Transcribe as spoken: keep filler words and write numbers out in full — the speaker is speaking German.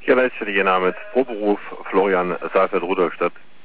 Ja, Leitstelle, Ihr Name ist Proberuf Florian Saalfeld, Rudolstadt.